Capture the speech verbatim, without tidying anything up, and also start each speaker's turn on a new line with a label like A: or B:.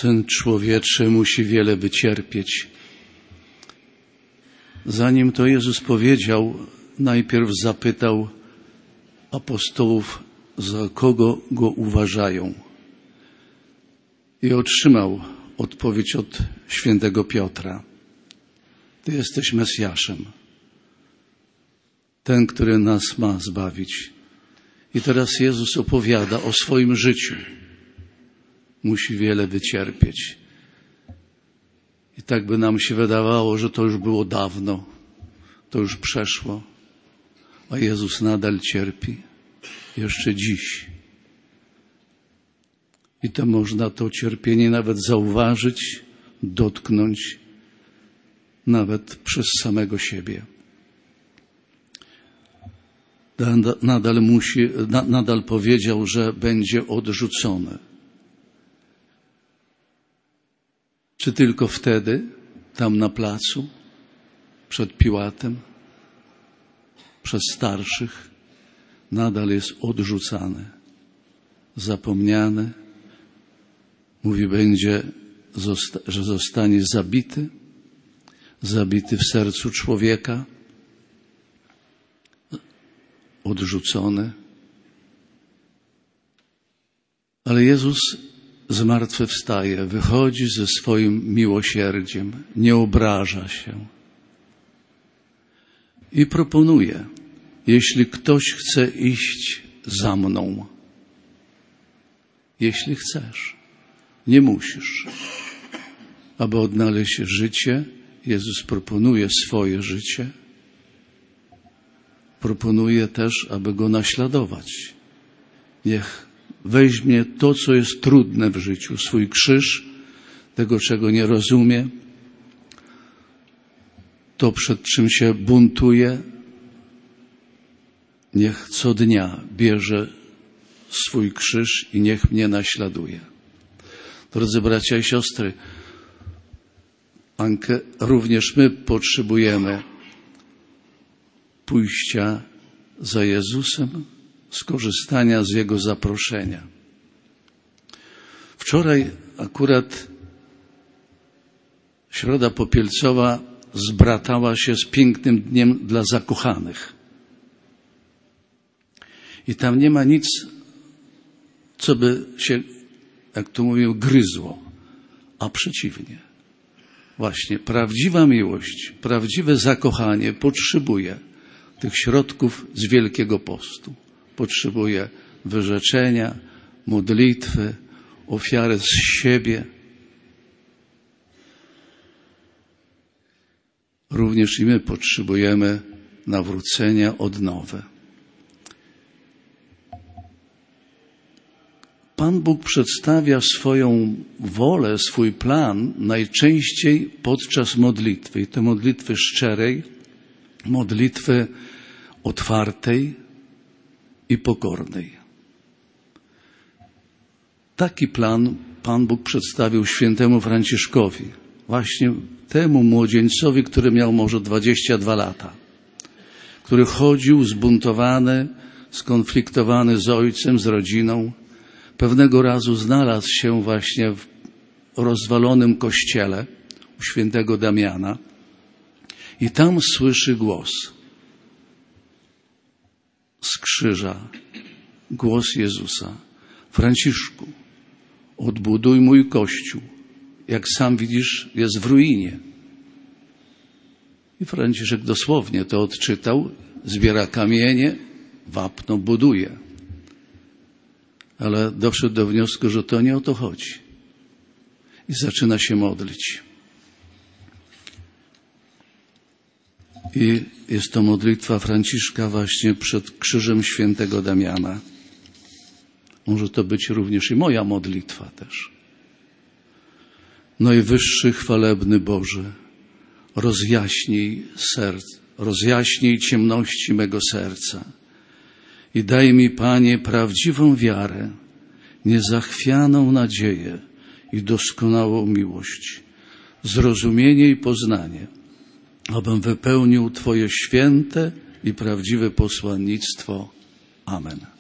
A: Syn Człowieczy musi wiele wycierpieć. Zanim to Jezus powiedział, najpierw zapytał apostołów, za kogo Go uważają. I otrzymał odpowiedź od świętego Piotra. Ty jesteś Mesjaszem. Ten, który nas ma zbawić. I teraz Jezus opowiada o swoim życiu. Musi wiele wycierpieć. I tak by nam się wydawało, że to już było dawno. To już przeszło. A Jezus nadal cierpi. Jeszcze dziś. I to można to cierpienie nawet zauważyć, dotknąć, nawet przez samego siebie. Nadal musi, nadal powiedział, że będzie odrzucony. Czy tylko wtedy, tam na placu, przed Piłatem, przez starszych, nadal jest odrzucany, zapomniany. Mówi, będzie, że zostanie zabity, zabity w sercu człowieka, odrzucony. Ale Jezus zmartwychwstaje, wychodzi ze swoim miłosierdziem, nie obraża się i proponuje, jeśli ktoś chce iść za mną, jeśli chcesz, nie musisz, aby odnaleźć życie, Jezus proponuje swoje życie, proponuje też, aby Go naśladować. Niech weźmie to, co jest trudne w życiu, swój krzyż, tego, czego nie rozumie, to, przed czym się buntuje, niech co dnia bierze swój krzyż i niech mnie naśladuje. Drodzy bracia i siostry, Ankę, również my potrzebujemy pójścia za Jezusem, skorzystania z Jego zaproszenia. Wczoraj akurat Środa Popielcowa zbratała się z pięknym dniem dla zakochanych. I tam nie ma nic, co by się, jak to mówią, gryzło, a przeciwnie. Właśnie prawdziwa miłość, prawdziwe zakochanie potrzebuje tych środków z Wielkiego Postu. Potrzebuje wyrzeczenia, modlitwy, ofiary z siebie. Również i my potrzebujemy nawrócenia, odnowy. Pan Bóg przedstawia swoją wolę, swój plan najczęściej podczas modlitwy. I to modlitwy szczerej, modlitwy otwartej i pokornej. Taki plan Pan Bóg przedstawił świętemu Franciszkowi, właśnie temu młodzieńcowi, który miał może dwadzieścia dwa lata, który chodził zbuntowany, skonfliktowany z ojcem, z rodziną. Pewnego razu znalazł się właśnie w rozwalonym kościele u świętego Damiana i tam słyszy głos z krzyża, głos Jezusa. Franciszku, odbuduj mój Kościół. Jak sam widzisz, jest w ruinie. I Franciszek dosłownie to odczytał, zbiera kamienie, wapno buduje. Ale doszedł do wniosku, że to nie o to chodzi. I zaczyna się modlić. I jest to modlitwa Franciszka właśnie przed krzyżem świętego Damiana. Może to być również i moja modlitwa też. Najwyższy chwalebny Boże, rozjaśnij serc, rozjaśnij ciemności mego serca i daj mi, Panie, prawdziwą wiarę, niezachwianą nadzieję i doskonałą miłość, zrozumienie i poznanie, abym wypełnił Twoje święte i prawdziwe posłannictwo. Amen.